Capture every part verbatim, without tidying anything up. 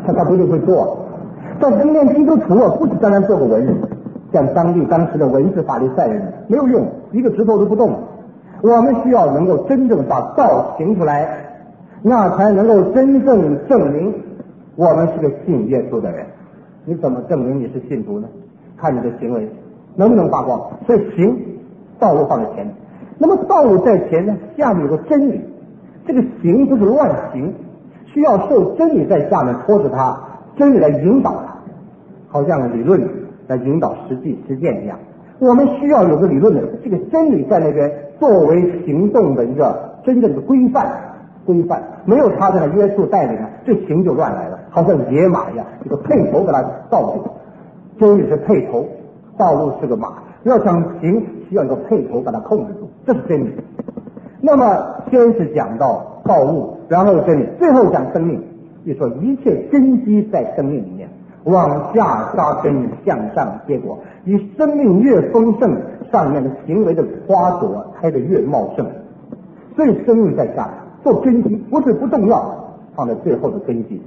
他他不一定会做。但是今天基督徒啊，不是单单做个文人，像当地当时的文士法利赛人没有用，一个指头都不动。我们需要能够真正把道行出来，那才能够真正证明我们是个信耶稣的人。你怎么证明你是信徒呢？看你的行为能不能发光。所以行道路放在前面，那么道路在前呢，下面有个真理，这个行不是乱行，需要受真理在下面拖着它，真理来引导它，好像理论来引导实际实践一样。我们需要有个理论的这个真理在那边作为行动的一个真正的规范规范，没有它在那约束带领啊，这行就乱来了，好像野马一样，这个配头给它罩住。真理是配头，道路是个马，要想行需要一个配头把它控制住，这是真理。那么先是讲到道路，然后真理，最后讲生命。就说一切根基在生命里面，往下扎根，向上结果。以生命越丰盛，上面的行为的花朵开得越茂盛。所以生命在下做根基，不是不重要，放在最后的根基。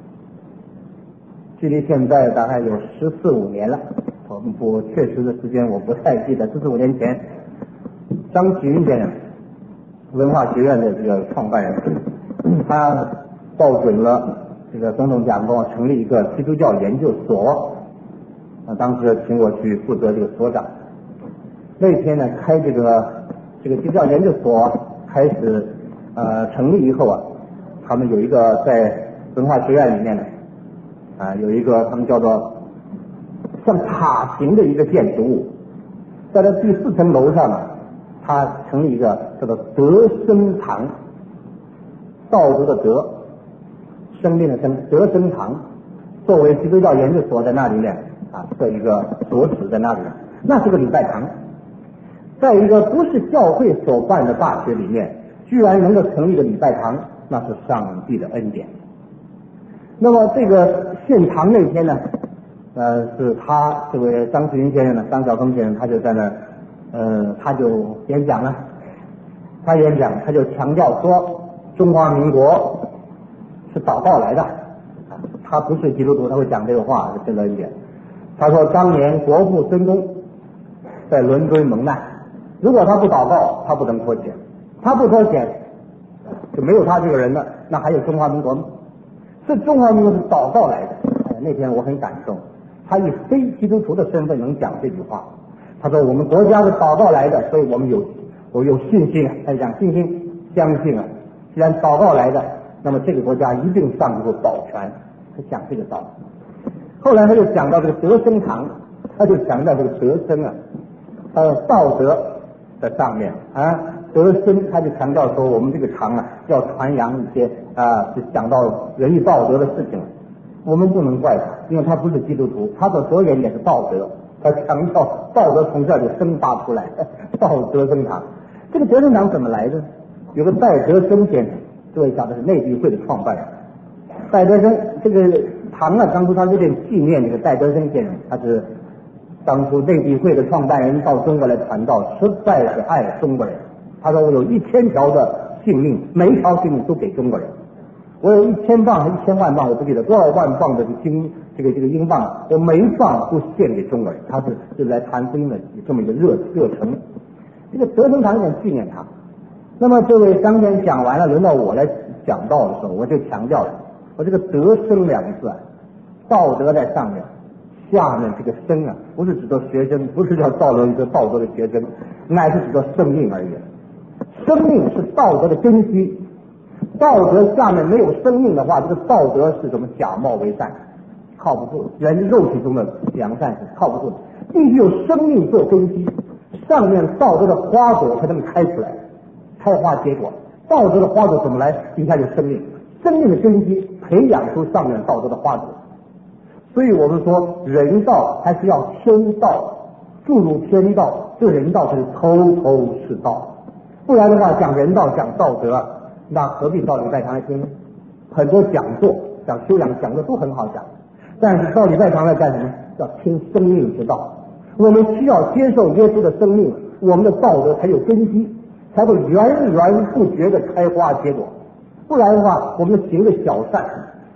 距离现在大概有十四五年了，我我确实的时间我不太记得。十四五年前，张启云先生，文化学院的这个创办人，他报准了这个总统讲过成立一个基督教研究所，啊，当时请我去负责这个所长。那天呢，开这个这个基督教研究所开始呃成立以后啊，他们有一个在文化学院里面呢，啊，有一个他们叫做像塔形的一个建筑物，在这第四层楼上啊，他成立一个叫做德生堂，道德的德，生命的生，德生堂，作为基督教研究所在那里面啊设一个所址在那里，那是个礼拜堂。在一个不是教会所办的大学里面，居然能够成立一个礼拜堂，那是上帝的恩典。那么这个献堂那天呢，呃，是他这位张世云先生呢，张晓峰先生，他就在那，呃，他就演讲了。他演讲，他就强调说，中华民国是祷告来的。他不是基督徒，他会讲这个话，是真的恩典。他说，当年国父孙中在伦敦蒙难，如果他不祷告，他不能脱险，他不脱险，就没有他这个人了，那还有中华民国吗？这中华民国是祷告来的。哎，那天我很感动，他以非基督徒的身份能讲这句话。他说我们国家是祷告来的，所以我们有我有信心啊，他讲信心相信啊，既然祷告来的，那么这个国家一定上帝会保全。他讲这个道理。后来他就讲到这个德生堂，他就强调这个德生啊，呃道德在上面啊，德生他就强调说我们这个堂啊要传扬一些啊，就讲到仁义道德的事情。我们不能怪他，因为他不是基督徒，他的着眼也是道德，他强调道德从这里生发出来，道德生堂。这个德生堂怎么来的？有个戴德生先生，各位晓得是内地会的创办人。戴德生这个堂啊，当初他有点纪念这个戴德生先生，他是当初内地会的创办人，到中国来传道，实在是爱中国人。他说我有一千条的性命，每一条性命都给中国人。我有一千磅还一千万磅，我不记得多少万磅的金这个这个英镑，我每一磅都献给中国人。他是就来谈福音的这么一个热热诚。这个德生堂想纪念他。那么这位张先生讲完了，轮到我来讲道的时候，我就强调了，我这个德生两个字啊，道德在上面，下面这个生啊，不是指的学生，不是叫造了一个道德的学生，乃是指的生命而已。生命是道德的根基。道德下面没有生命的话，这个道德是什么？假冒为善，靠不住。人肉体中的良善是靠不住的，必须有生命做根基，上面道德的花朵才能开出来，开花结果。道德的花朵怎么来？底下有生命，生命的根基培养出上面道德的花朵。所以我们说，人道还是要天道，注入天道。这个人道是头头是道，不然的话，讲人道讲道德，那何必到礼拜堂来听呢？很多讲座讲修养讲座都很好讲，但是到礼拜堂来干什么？要听生命之道。我们需要接受耶稣的生命，我们的道德才有根基，才会源源不绝的开花结果。不然的话，我们行的小善，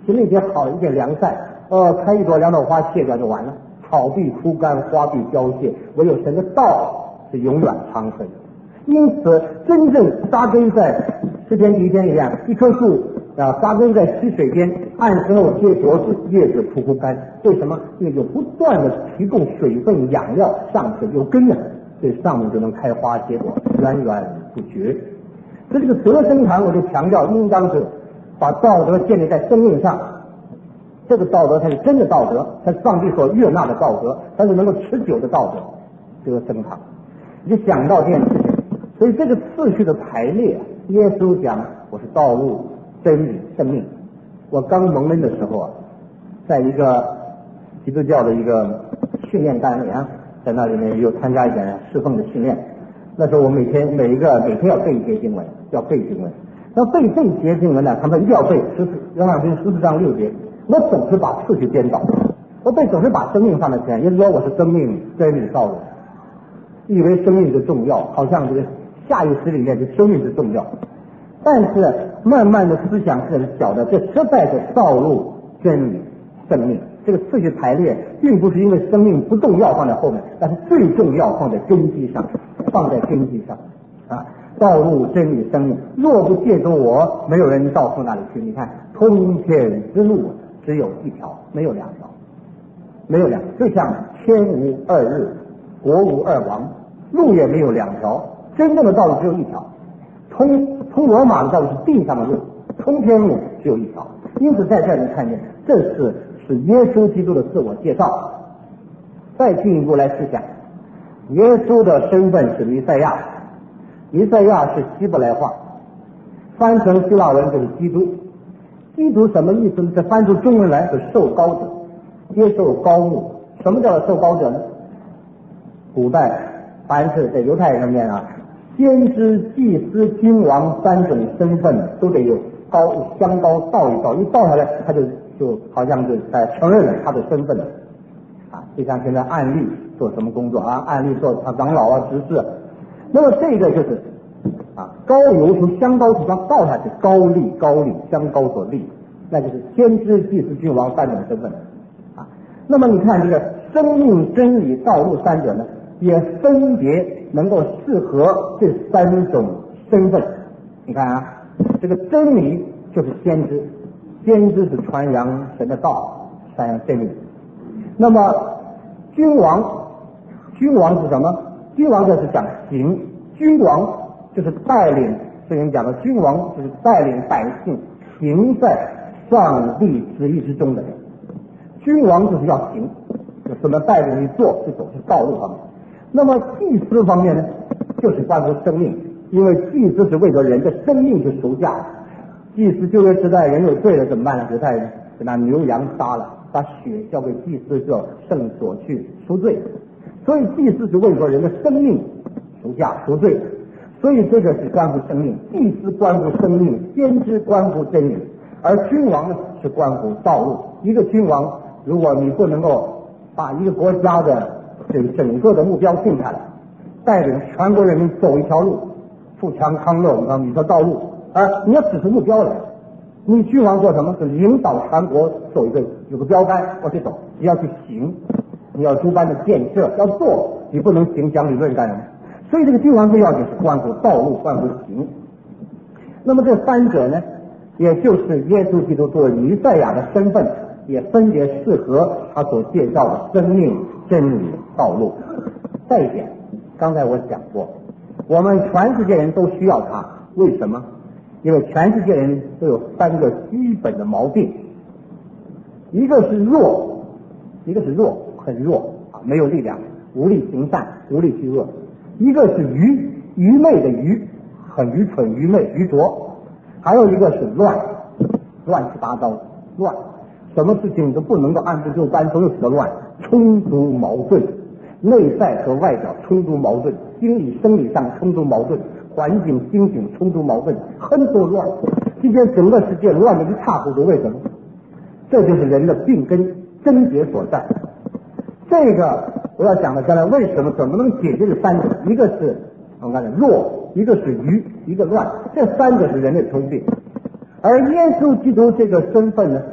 心里边好一点良善，呃，开一朵两朵花谢掉就完了，草必枯干，花必凋谢，唯有神的道是永远长存。因此，真正扎根在诗篇第一篇一样，一棵树啊，扎根在溪水边，按时候结果子，叶子枯枯干。为什么？因为有不断的提供水分养料上去，有根呢，所以上面就能开花结果，源源不绝。所以这个德生堂，我就强调，应当是把道德建立在生命上。这个道德才是真的道德，才是上帝所悦纳的道德，才是能够持久的道德。德生堂，你就想到这件事情。所以这个次序的排列，耶稣讲我是道路、真理、生命。我刚蒙恩的时候啊，在一个基督教的一个训练单位啊，在那里面有参加一点侍奉的训练。那时候我每天每一个每天要背一节经文，要背经文。要背这一节经文呢，他们一定要背十四，约翰福音十四章六节。我总是把次序颠倒，我背总是把生命放在前，也就是说我是生命、真理、道路，以为生命是重要，好像这个下意识里面这生命是重要。但是慢慢的思想是晓得，这实在是道路、真理、生命。这个次序排列并不是因为生命不重要放在后面，但是最重要放在根基上，放在根基上啊！道路、真理、生命，若不借助我，没有人到父那里去。你看，通天之路只有一条，没有两条，没有两条，就像天无二日，国无二王，路也没有两条，真正的道路只有一条。通通罗马的道路是地上的路，通天路只有一条。因此在这里看见，这是是耶稣基督的自我介绍。再进一步来思想，耶稣的身份是弥赛亚，弥赛亚是希伯来话，翻成希腊文就是基督。基督什么意思呢？这翻出中文来是受膏者，接受膏牧。什么叫受膏者呢？古代凡是在犹太人里面啊，先知、祭司、君王三种身份都得有高香膏倒一倒，一倒下来他就就好像是在承认了他的身份了啊。就像现在按立做什么工作啊，按立做他长老啊、执事。那么这个就是啊，膏油从香膏土上倒下去，膏立膏立香膏所立，那就是先知、祭司、君王三种身份啊。那么你看这个生命、真理、道路三者呢，也分别能够适合这三种身份。你看啊，这个真理就是先知，先知是传扬神的道，传扬真理。那么君王，君王是什么？君王就是讲行，君王就是带领，圣经讲的君王就是带领百姓行在上帝旨意之中的人。君王就是要行，就怎么带领你做去走是道路方面。那么祭司方面呢，就是关乎生命，因为祭司是为了人的生命去赎价。祭司旧约时代人有罪了怎么办呢？犹太人就拿牛羊杀了，把血交给祭司做圣所去赎罪。所以祭司是为了人的生命赎价赎罪，所以这个是关乎生命，祭司关乎生命，先知关乎真理，而君王呢是关乎道路。一个君王，如果你不能够把一个国家的这整个的目标定下来，带领全国人民走一条路，富强康乐，我们你说道路，而你要指出目标来，你君王做什么？是领导全国走一个有个标杆往去走，你要去行。你要诸般的建设要做，你不能行讲理论干什么？所以这个君王最要紧是关乎道路，关乎行。那么这三者呢，也就是耶稣基督作为弥赛亚的身份，也分别适合他所介绍的生命、真理、道路。再一点，刚才我讲过，我们全世界人都需要他，为什么？因为全世界人都有三个基本的毛病，一个是弱，一个是弱。很弱啊，没有力量，无力行善，无力去恶。一个是愚，愚昧的愚，很愚蠢、愚昧、愚拙。还有一个是乱，乱七八糟，乱，什么事情都不能够按部就班，都是得乱，冲突矛盾，内在和外表冲突矛盾，心理生理上冲突矛盾，环境心境冲突矛盾，很多乱。今天整个世界乱得一塌糊涂，为什么？这就是人的病根症结所在。这个我要讲的将来为什么怎么能解决这三者？一个是我们刚才弱，一个是愚，一个乱，这三个是人类通病。而耶稣基督这个身份呢，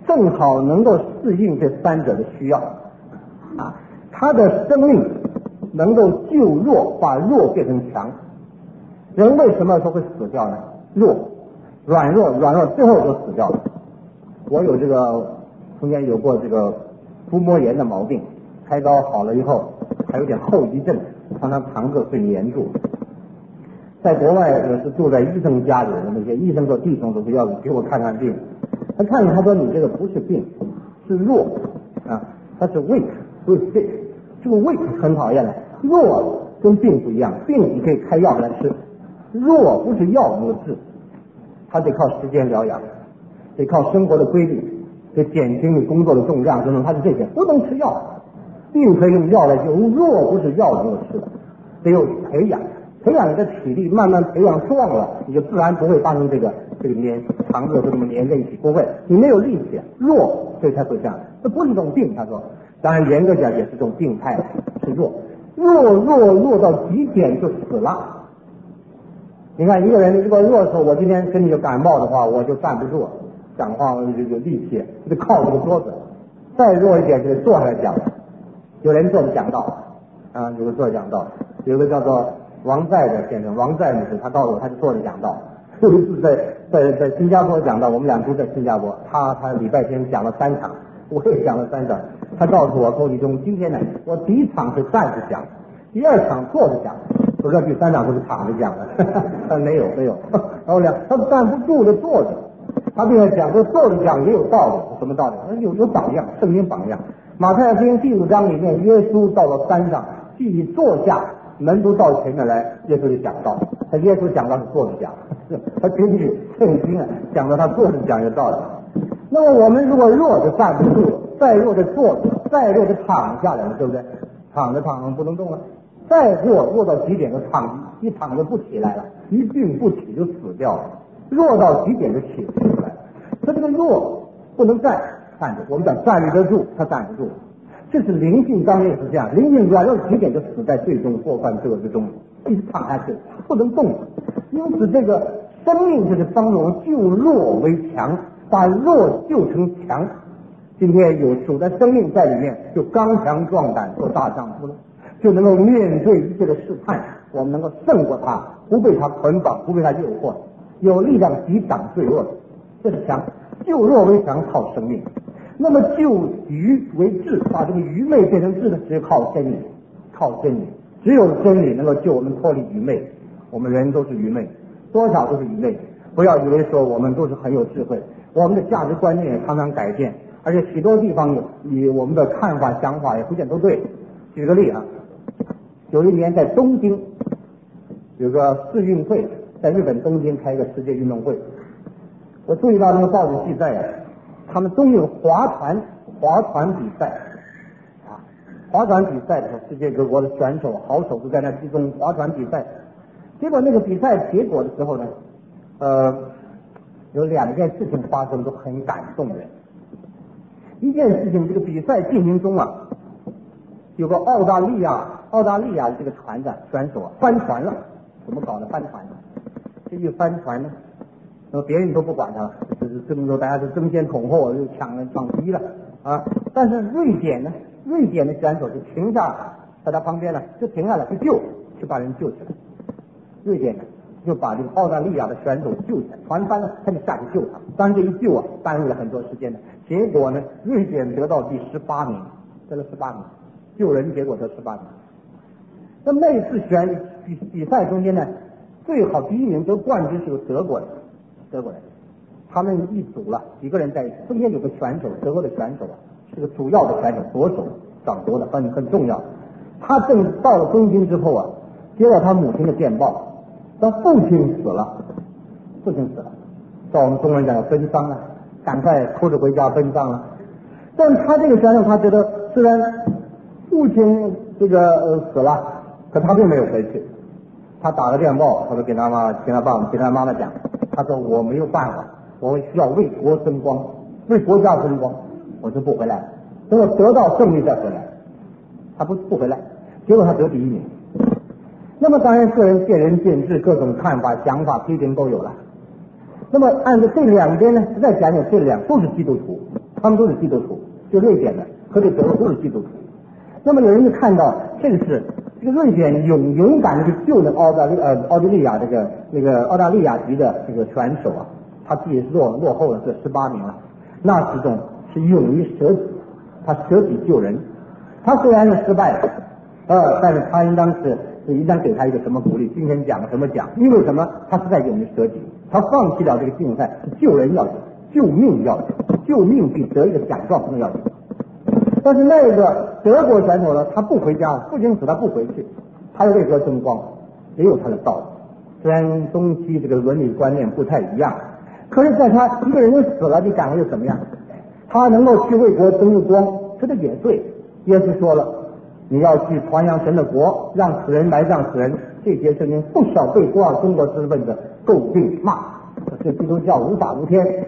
正好能够适应这三者的需要啊。他的生命能够救弱，把弱变成强。人为什么说会死掉呢？弱，软弱，软弱，最后就死掉了。我有这个中间有过这个腹膜炎的毛病，开刀好了以后还有点后遗症，常常肠子会黏住。在国外也是住在医生家里，那些医生和弟兄都是要给我看看病。他看了，他说你这个不是病，是弱啊，他是 weak， 不是 sick。这个 weak 很讨厌的，弱跟病不一样，病你可以开药给他吃，弱不是药能够治，他得靠时间疗养，得靠生活的规律，得减轻你工作的重量等等，他是这些，不能吃药。病可以用药来救，弱不是药能够吃的，得有培养。培养你的体力，慢慢培养壮了，你就自然不会发生这个这个黏肠子会这么黏在一起，不会。你没有力气，弱，所以才会这样。这不是一种病，他说。当然严格讲也是一种病态，是弱，弱弱弱到极点就死了。你看一个人如果弱的时候，我今天身体有感冒的话，我就站不住，讲话就有力气，就得靠这个桌子。再弱一点就得坐下来讲。有人坐着讲道啊，有个坐着讲道，有个叫做王在的先生，王在女士，他告诉我，他就坐着讲道。有一次在在在新加坡讲道，我们俩都在新加坡，他他礼拜天讲了三场，我也讲了三场。他告诉我，寇弟兄，今天呢，我第一场是站着讲，第二场坐着讲，不知道第三场不是躺着讲的。他没有没有，然后呢，他站不住就坐着。他并且讲说坐着讲也有道理，什么道理？有有榜样，圣经榜样。马太福音第五章里面，耶稣到了山上，继续坐下，门徒到前面来，耶稣就讲道。他耶稣讲道是坐着讲，他根据圣经啊讲到他坐着讲有道理。那么我们如果弱就站不住，再弱就坐着，再弱就躺下来了，对不对？躺着躺着不能动了，再弱弱到极点就躺，一躺就不起来了，一病不起就死掉了。弱到极点就起不出来了。他这个弱不能站站着，我们讲站立得住，他站不住。这是灵性当然也是这样，灵性软弱极点就死在最终过犯罪恶之中，一直躺下去不能动。因此这个生命就是帮助我们救弱为强，把弱救成强。今天有主的生命在里面，就刚强壮胆做大丈夫了，就能够面对一切的试探，我们能够胜过他，不被他捆绑，不被他诱惑，有力量抵挡罪恶，这是强。救弱为强靠生命，那么救愚为智，把这个愚昧变成智的，只有靠真理，靠真理，只有真理能够救我们脱离愚昧。我们人都是愚昧，多少都是愚昧，不要以为说我们都是很有智慧，我们的价值观念也常常改变，而且许多地方以我们的看法想法也不见都对。举个例啊，有一年在东京有个世运会，在日本东京开一个世界运动会，我注意到那个报纸记载啊，他们东有划船划船比赛啊，划船比赛的时候，世界各国的选手好手都在那集中划船比赛。结果那个比赛结果的时候呢，呃，有两件事情发生都很感动人。一件事情，这个比赛进行中啊，有个澳大利亚澳大利亚的这个船的选手啊翻船了，怎么搞的翻船？这一翻船呢，那么别人都不管他了，就是这么说大家是争先恐后，又抢了抢第一了啊。但是瑞典呢，瑞典的选手就停下，在他旁边呢就停下来去救，去把人救起来。瑞典呢就把这个澳大利亚的选手救起来，船翻了他就下去救他。当然这一救啊耽误了很多时间的，结果呢瑞典得到第十八名，得了十八名，救人结果得十八名。那么那一次选比比赛中间呢，最好第一名得冠军是个德国人，德国人，他们一组了几个人在一起，中间有个选手，德国的选手啊，是个主要的选手，左手掌舵的，很很重要。他正到了东京之后啊，接到他母亲的电报，他父亲死了，父亲死了，照我们中国人讲奔丧啊，赶快哭着回家奔丧了。但他这个选手，他觉得虽然父亲这个呃死了，可他并没有回去。他打个电报，他说给他妈、给他爸爸、给他妈妈讲，他说我没有办法，我需要为国争光，为国家争光，我就不回来，等我得到胜利再回来。他不不回来，结果他得第一名。那么当然个人见仁见智，各种看法、想法、批评都有了。那么按照这两边呢，再讲讲这两都是基督徒， 他们都是基督徒，就瑞典的和这德国都是基督徒。那么有人就看到这个是这个瑞典勇勇敢的去救了澳大利呃澳大利亚这个那个澳大利亚籍的这个选手啊，他自己落落后了这十八名了。那之中是勇于舍己，他舍己救人。他虽然是失败了，呃，但是他应当是应当给他一个什么鼓励？今天讲什么讲？因为什么？他是在勇于舍己，他放弃了这个竞赛，救人要紧，救命要紧，救命比得一个奖状更要紧。但是那个德国选手呢，他不回家，不仅使他不回去，他要为国争光，也有他的道理。虽然中西这个伦理观念不太一样，可是在他一个人死了，你感觉又怎么样？他能够去为国争光，这个也对。耶稣说了，你要去传扬神的国，让死人埋葬死人。这些声音不少被多少中国知识分子诟病骂，这基督教无法无天。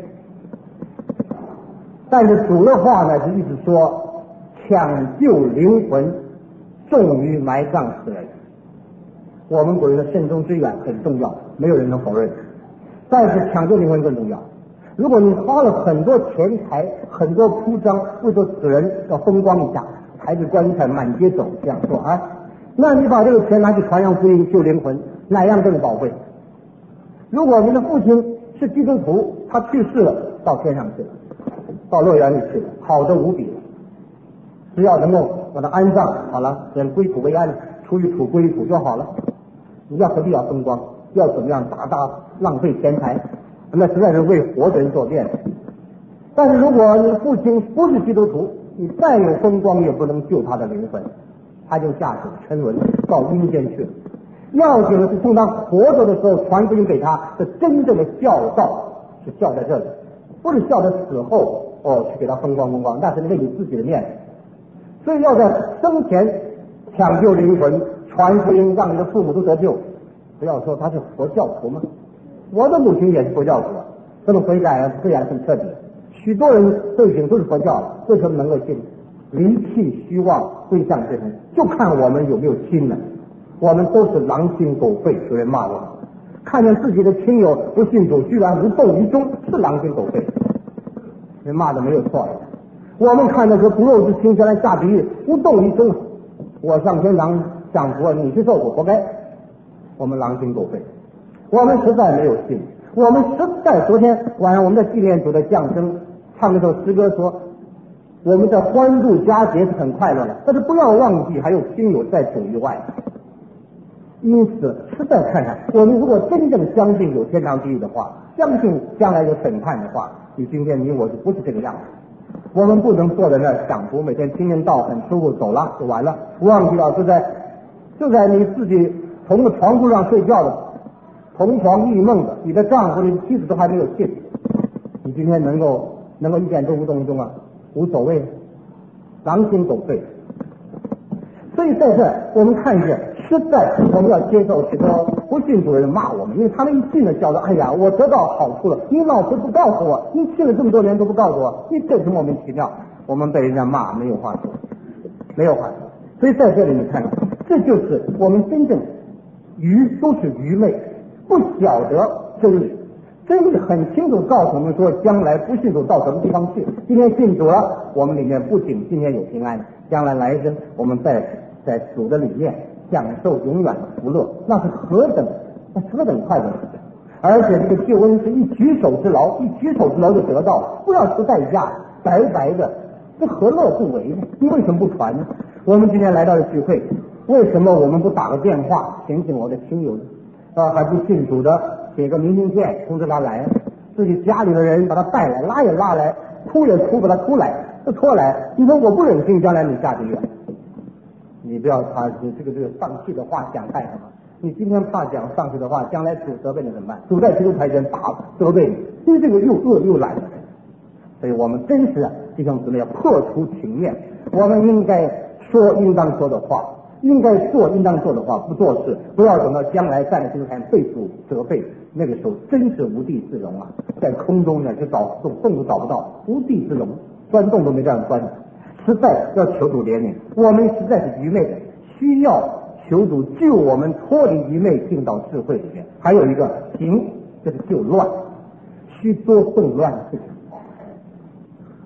但是主的话呢，是一直说抢救灵魂重于埋葬死人。我们国人的慎终追远很重要，没有人能否认。但是抢救灵魂更重要。如果你花了很多钱财、很多铺张，为说死人要风光一下，抬着棺材满街走，这样说啊，那你把这个钱拿去传扬福音、救灵魂，哪样更宝贵？如果您的父亲是基督徒，他去世了，到天上去了，到乐园里去了，好的无比了。只要能够把他安葬，好了，人归土为安，出于土归土就好了。你要何必要风光？要怎么样大大浪费钱财？那实在是为活的人所变。但是如果你父亲不是基督徒，你再有风光也不能救他的灵魂，他就下手沉沦到阴间去了。要紧的是从他活着的时候传福音给他的真正的孝道，是孝在这里，不是孝在死后哦去给他风光风光，那是为你自己的面子。所以要在生前抢救灵魂，传福音，让你的父母都得救。不要说他是佛教徒吗？我的母亲也是佛教徒，这么悔改悔改很彻底。许多人背景都是佛教，为什么能够信？离弃虚妄，归向真神，就看我们有没有心呢？我们都是狼心狗肺，有人骂我们，看见自己的亲友不信主，居然无动于衷，是狼心狗肺，人骂的没有错。我们看到说不肉之亲将来下地狱，无动于衷，我上天堂享福，你去受苦，活该。我们狼心狗肺，我们实在没有信。我们实在昨天晚上我们在纪念主的降生，唱那首诗歌说，我们在欢度佳节是很快乐的，但是不要忘记还有亲友在主以外。因此实在看看，我们如果真正相信有天堂地狱的话，相信将来有审判的话，你今天你我就不是这个样子。我们不能坐在那儿享福，每天听人道很舒服，走了就完了，忘记了就在就在你自己同个床铺上睡觉的，同床异梦的，你的丈夫、你的妻子都还没有信，你今天能够能够一点都无动于衷啊？无所谓，狼心狗肺。所以在这我们看见，实在我们要接受许多不信主的人骂我们，因为他们一信了教说，哎呀，我得到好处了，你老是不告诉我，你信了这么多年都不告诉我，你真是莫名其妙。我们被人家骂没有话说，没有话说。所以在这里你看，这就是我们真正愚都是愚昧，不晓得真理。真理很清楚告诉我们说，将来不信主到什么地方去。今天信主了，我们里面不仅今天有平安，将来来生我们在在主的里面享受永远的福乐，那是何等那何等快乐的事！而且这个救恩是一举手之劳，一举手之劳就得到，不要出代价，白白的，这何乐不为呢？你为什么不传呢？我们今天来到了聚会，为什么我们不打个电话提醒我的亲友呢？啊，还不信主的写个明信片通知他来，自己家里的人把他带来，拉也拉来，哭也哭把他哭来，这拖来。你说我不忍心将来你下地狱，你不要怕这个这个丧气的话讲太什么。你今天怕讲丧气的话，将来主责备你怎么办？主在基督台前打责备你，因为这个又恶又懒的人。所以我们真是弟兄姊妹要破除情面，我们应该说应当说的话，应该做应当做的话，不做事，不要等到将来站在基督台被主责备，那个时候真是无地自容啊！在空中呢，就找动动都找不到，无地自容，钻洞都没这样钻。实在要求主怜悯，我们实在是愚昧的，需要求主救我们脱离愚昧，进到智慧里面。还有一个行，就是救乱，须多动乱。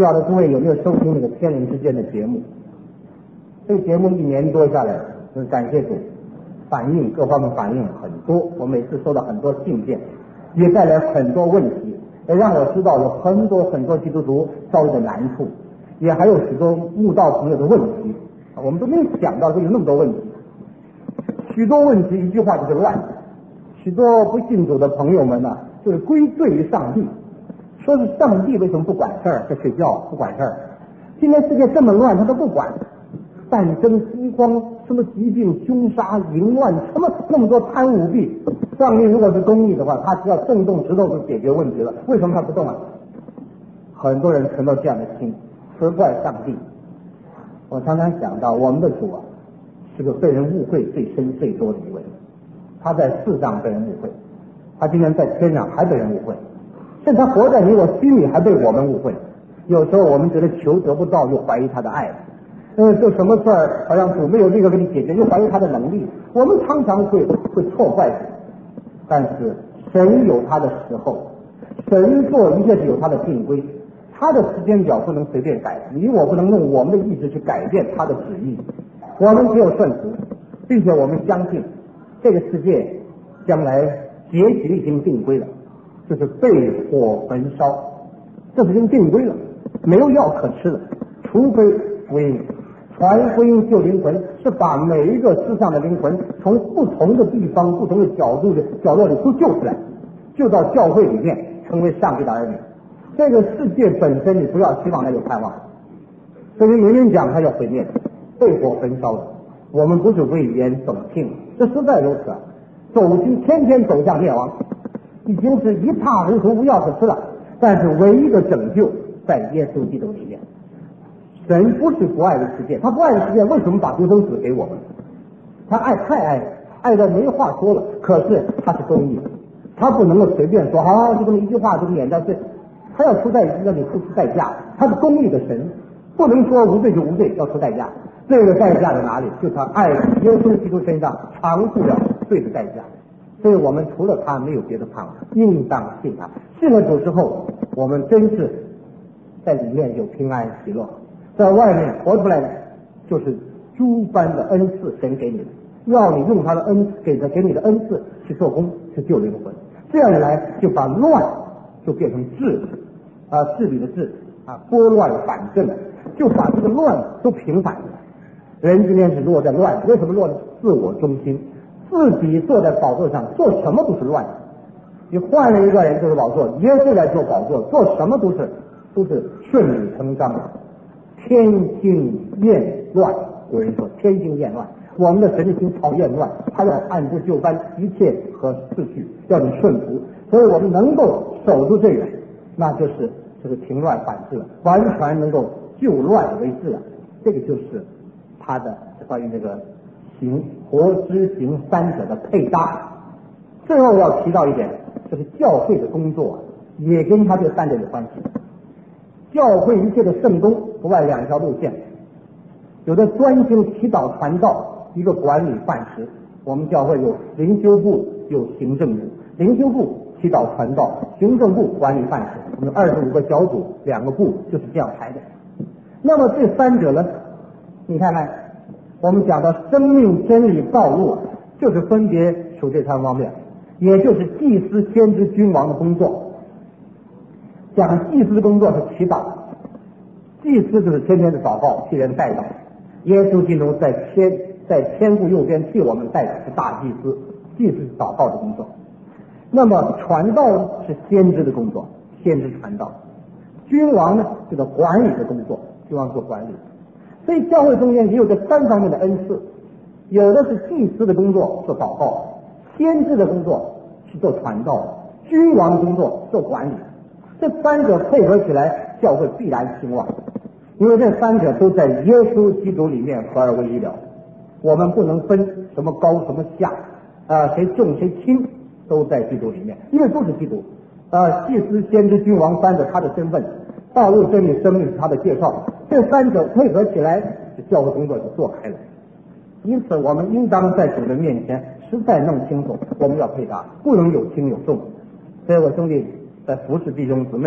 不晓得诸位有没有收听那个天人之间的节目？这个节目一年多下来，就是感谢主，反应各方面反应很多，我每次收到很多信件，也带来很多问题，也让我知道有很多很多基督徒遭遇的难处，也还有许多慕道朋友的问题，我们都没有想到会有那么多问题。许多问题一句话就是乱，许多不信主的朋友们呢、啊，就是归罪于上帝，说是上帝为什么不管事儿，在睡觉不管事儿。今天世界这么乱，他都不管，战争、饥荒、什么疾病、凶杀、淫乱，什么那么多贪污舞弊。上帝如果是公义的话，他只要动动指头就解决问题了，为什么他不动啊？很多人存到这样的心，责怪上帝。我常常想到我们的主啊，是个被人误会最深最多的一位。他在世上被人误会，他今天在天上还被人误会，甚至他活在你我心里还被我们误会。有时候我们觉得求得不到，又怀疑他的爱，呃，做什么事儿好像主没有这个给你解决，又怀疑他的能力。我们常常会会错怪主，但是神有他的时候，神做一切是有他的定规，他的时间表不能随便改，你我不能用我们的意志去改变他的旨意。我们只有顺服，并且我们相信这个世界将来结局已经定规了，就是被火焚烧，这是已经定规了，没有药可吃的，除非福音。传福音救灵魂，是把每一个世上的灵魂从不同的地方、不同的角度的角落里都救出来，救到教会里面，成为上帝的儿女。这个世界本身你不要期望它有盼望，所以明明讲它要毁灭的，被火焚烧的。我们不是危言耸听，这实在如此，走进天天走向灭亡，已经是一塌糊涂，无药可吃了。但是唯一的拯救在耶稣基督里面。神不是不爱的世界，他不爱的世界为什么把独生子给我们？他爱太爱，爱到没话说了。可是他是公义的，他不能够随便说好，就这么一句话就免掉罪，他要出代让你付出代价。他是公义的神，不能说无罪就无罪，要出代价。这个代价在哪里？就是他爱耶稣基督身上偿付了罪的代价。所以我们除了他没有别的盼望，应当信他。信了主之后，我们真是在里面有平安喜乐，在外面活出来的就是诸般的恩赐，神给你的，要你用他的恩给的给你的恩赐去做工，去救灵魂。这样一来，就把乱就变成治啊，治理的治啊，拨乱反正，就把这个乱都平反了。人今天是落在乱，为什么落在自我中心？自己坐在宝座上，做什么都是乱。你换了一个人就是宝座，耶稣来做宝座，做什么都是都是顺理成章的。天经厌乱，有人说天经厌乱，我们的神经讨厌乱，他要按部就班，一切和秩序，要你顺服。所以我们能够守住这个，那就是这个平乱反治了，完全能够就乱为治了。这个就是他的关于这个行活知行三者的配搭。最后要提到一点，就是教会的工作也跟他这三者有关系。教会一切的圣工不外两条路线，有的专心祈祷传道，一个管理办事。我们教会有灵修部，有行政部，灵修部祈祷传道，行政部管理办事。我们二十五个小组，两个部就是这样排的。那么这三者呢，你看看我们讲到生命真理道路，就是分别属这三方面，也就是祭司先知君王的工作。讲祭司的工作是祈祷，祭司就是天天的祷告，替人代祷。耶稣基督在天在天父右边替我们代祷，是大祭司，祭司是祷告的工作。那么传道是先知的工作，先知传道。君王呢，这个管理的工作，君王做管理。所以教会中间也有这三方面的恩赐，有的是祭司的工作做祷告，先知的工作是做传道，君王的工作做管理。这三者配合起来，教会必然兴旺，因为这三者都在耶稣基督里面合而为一了。我们不能分什么高什么下，啊，谁重谁轻，都在基督里面，因为都是基督。啊，祭司、先知、君王三者他的身份，道路、真理、生命是他的介绍，这三者配合起来，这教会工作就做开了。因此，我们应当在主的面前实在弄清楚，我们要配搭，不能有轻有重。所以我兄弟在服侍弟兄姊妹，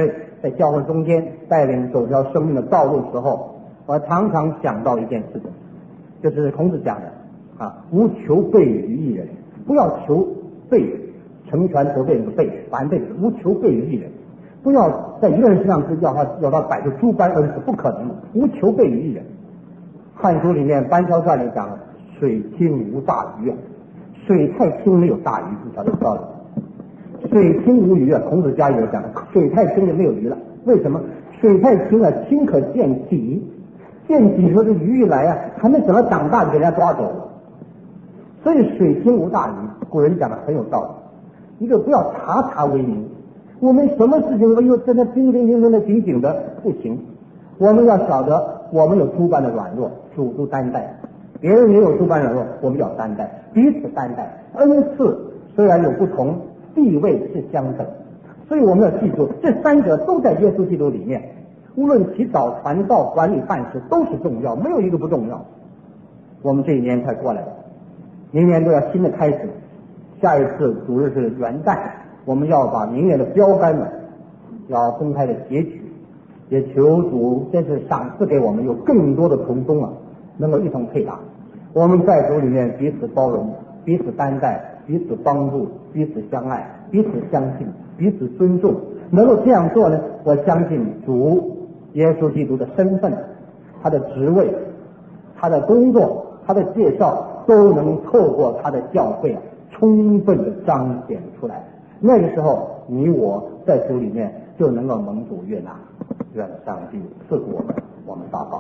在教会中间带领走这条生命的道路的时候，我常常想到一件事情，就是孔子讲的啊，无求备于一人，不要求备，成全得备的备，凡备无求备于一人，不要在一个人身上是要他要他摆出诸般恩赐，不可能的，无求备于一人。汉书里面班超传里讲了，水清无大鱼啊，水太清没有大鱼，你晓得道理。水清无鱼啊，孔子家有讲，水太清就没有鱼了。为什么？水太清啊，清可见底，见底说这鱼一来啊，还没等它长大就给人家抓走了。所以水清无大鱼，古人讲的很有道理。一个不要察察为名，我们什么事情哎呦真的叮叮叮叮的紧紧的不行，我们要晓得我们有诸般的软弱，主都担待，别人也有诸般软弱，我们要担待，彼此担待。恩赐虽然有不同，地位是相等，所以我们要记住，这三者都在耶稣基督里面，无论祈祷、传道、管理、办事都是重要，没有一个不重要。我们这一年快过来了，明年都要新的开始，下一次主日是元旦，我们要把明年的标杆呢要公开的截取，也求主真是赏赐给我们有更多的同工啊，能够一同配搭。我们在主里面彼此包容，彼此担待，彼此帮助，彼此相爱，彼此相信，彼此尊重。能够这样做呢，我相信主耶稣基督的身份、他的职位、他的工作、他的介绍，都能透过他的教会啊，充分的彰显出来。那个时候，你我在主里面就能够蒙主悦纳。愿上帝赐福我们，我们祷告。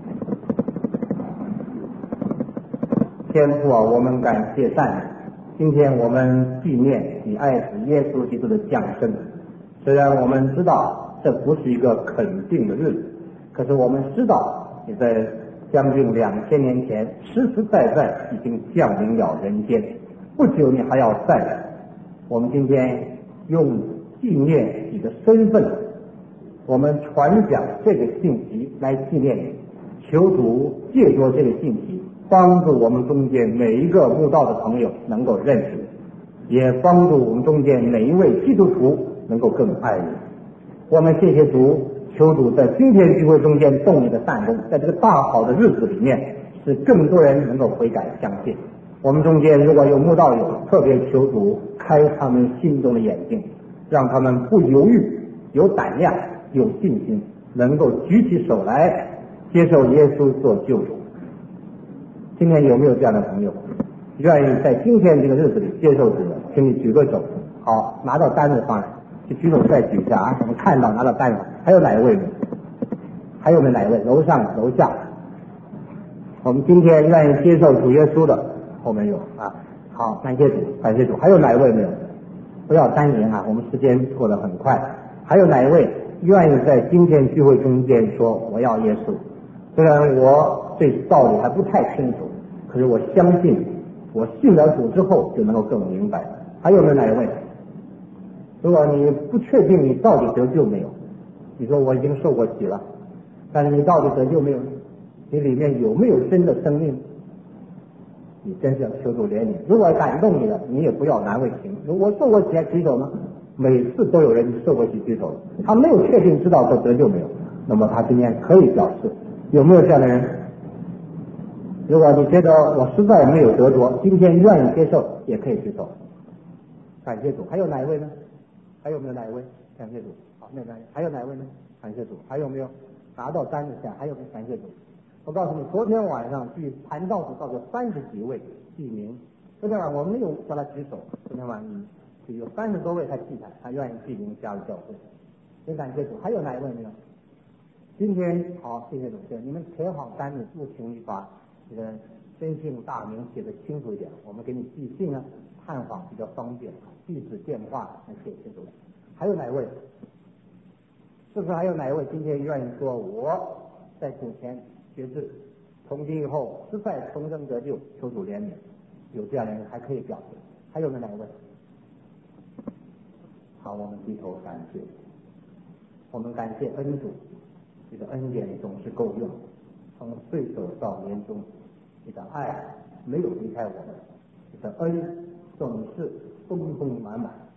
天父啊，我们感谢赞美，今天我们纪念你爱子耶稣基督的降生。虽然我们知道这不是一个肯定的日子，可是我们知道你在将近两千年前实实在在已经降临了人间，不久你还要再来。我们今天用纪念你的身份，我们传讲这个信息来纪念你，求主借着这个信息帮助我们中间每一个慕道的朋友能够认识你，也帮助我们中间每一位基督徒能够更爱你。我们谢谢主，求主在今天聚会中间动你的善功，在这个大好的日子里面，使更多人能够悔改相信。我们中间如果有慕道友，特别求主开他们心中的眼睛，让他们不犹豫，有胆量，有信心，能够举起手来接受耶稣做救主。今天有没有这样的朋友愿意在今天这个日子里接受主的？请你举个手。好，拿到单子上来，就举手再举一下啊，我们看到拿到单子。还有哪一位呢？还有没有哪一位？楼上楼下，我们今天愿意接受主耶稣的后面有啊。好，感谢主，感谢主。还有哪一位没有？不要单言啊，我们时间过得很快。还有哪一位愿意在今天聚会中间说我要耶稣？虽然我对道理还不太清楚，可是我相信我信了主之后就能够更明白。还有没有哪一位？如果你不确定你到底得救没有，你说我已经受过洗了，但是你到底得救没有？你里面有没有真的生命？你真是要求主怜悯。如果感动你了，你也不要难为情。如果受过洗还举手吗？每次都有人受过洗举手，他没有确定知道说得救没有，那么他今天可以表示。有没有这样的人？如果你觉得我实在没有得着，今天愿意接受，也可以举手。感谢主。还有哪一位呢？还有没有哪一位？感谢主。好，那个还有哪一位呢？感谢主。还有没有拿到单子下？还有没有？感谢主。我告诉你，昨天晚上据传道组到过三十几位记名，昨天晚上我没有叫他举手，昨天晚上就有三十多位他记台，他愿意记名加入教会。真感谢主。还有哪一位没有？今天好，谢谢主席，你们填好单子，就请你把这个真姓大名写得清楚一点，我们给你寄信啊，探访比较方便，地址电话写清楚。还有哪一位？是不是还有哪一位今天愿意说我在主前决志，从今以后实在重生得救，求主怜悯？有这样的人还可以表示。还有没有哪一位？好，我们低头感谢，我们感谢恩主，你的恩典总是够用，从岁首到年终，你的爱没有离开我们，你的恩总是丰丰满满。